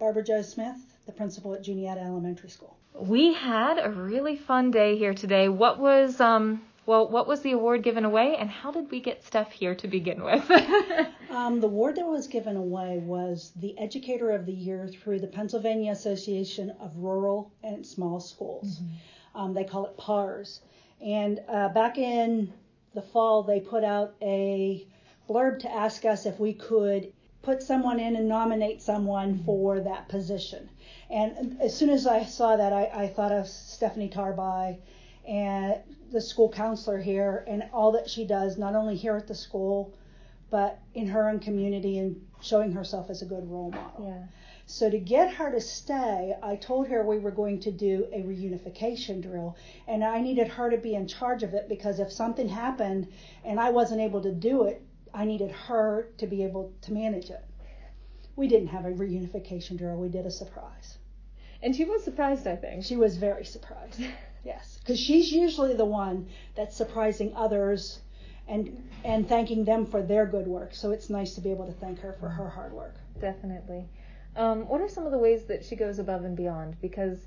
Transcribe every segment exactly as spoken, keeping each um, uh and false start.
Barbara Jo Smith, the principal at Juniata Elementary School. We had a really fun day here today. What was um well, what was the award given away, and how did we get Steph here to begin with? um, the award that was given away was the Educator of the Year through the Pennsylvania Association of Rural and Small Schools. Mm-hmm. Um, they call it PARS. And uh, back in the fall, they put out a blurb to ask us if we could put someone in and nominate someone for that position. And as soon as I saw that, I, I thought of Stephanie Tarby and the school counselor here and all that she does, not only here at the school, but in her own community and showing herself as a good role model. Yeah. So to get her to stay, I told her we were going to do a reunification drill, and I needed her to be in charge of it because if something happened and I wasn't able to do it, I needed her to be able to manage it. We didn't have a reunification drill. We did a surprise. And she was surprised, I think. She was very surprised, yes. Because she's usually the one that's surprising others and and thanking them for their good work. So it's nice to be able to thank her for her hard work. Definitely. Um, what are some of the ways that she goes above and beyond? Because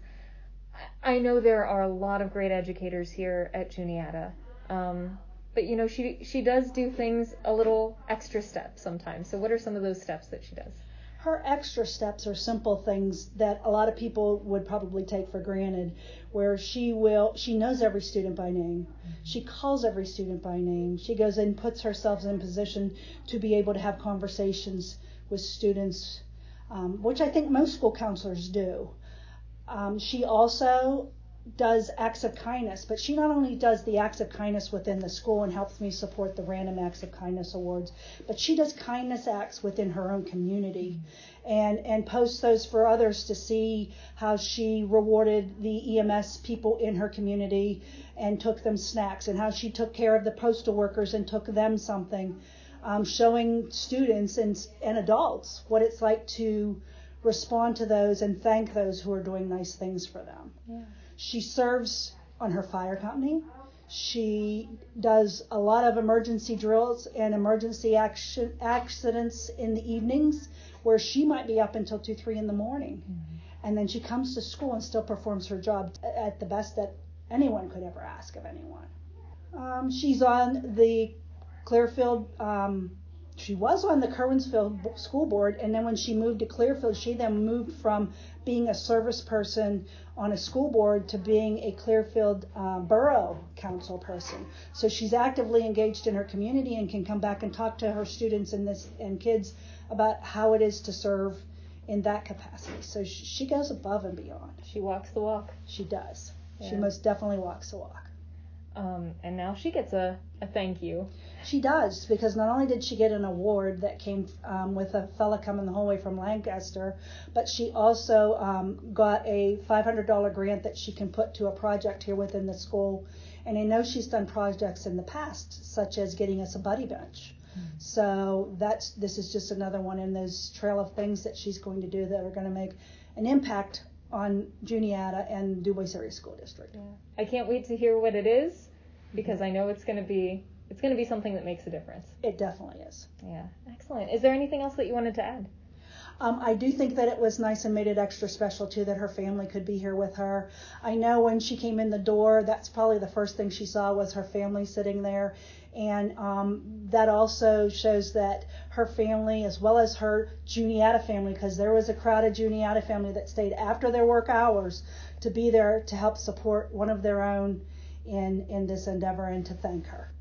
I know there are a lot of great educators here at Juniata. Um, but, you know, she she does do things a little extra steps sometimes. So what are some of those steps that she does? Her extra steps are simple things that a lot of people would probably take for granted, where she will, she knows every student by name. She calls every student by name. She goes and puts herself in position to be able to have conversations with students, um, which I think most school counselors do. Um, she also does acts of kindness, but she not only does the acts of kindness within the school and helps me support the Random Acts of Kindness Awards, but she does kindness acts within her own community and, and posts those for others to see how she rewarded the E M S people in her community and took them snacks, and how she took care of the postal workers and took them something, um, showing students and, and adults what it's like to respond to those and thank those who are doing nice things for them. Yeah. She serves on her fire company. She does a lot of emergency drills and emergency action accidents in the evenings where she might be up until two, three in the morning. Mm-hmm. And then she comes to school and still performs her job at the best that anyone could ever ask of anyone. Um, she's on the Clearfield, um, she was on the Curwensville school board, and then when she moved to Clearfield, she then moved from being a service person on a school board to being a Clearfield uh, Borough Council person. So she's actively engaged in her community and can come back and talk to her students and this and kids about how it is to serve in that capacity. So she, she goes above and beyond. She walks the walk. She does. Yeah. She most definitely walks the walk. Um, and now she gets a, a thank you. She does, because not only did she get an award that came um, with a fella coming the whole way from Lancaster, but she also um, got a five hundred dollars grant that she can put to a project here within the school. And I know she's done projects in the past, such as getting us a buddy bench. Mm-hmm. So that's this is just another one in those trail of things that she's going to do that are going to make an impact on Juniata and DuBois Area School District. Yeah. I can't wait to hear what it is, because I know it's going to be it's going to be something that makes a difference. It definitely is. Yeah, excellent. Is there anything else that you wanted to add? Um, I do think that it was nice and made it extra special too that her family could be here with her. I know when she came in the door, that's probably the first thing she saw was her family sitting there. And um, that also shows that her family, as well as her Juniata family, because there was a crowd of Juniata family that stayed after their work hours to be there to help support one of their own in, in this endeavor and to thank her.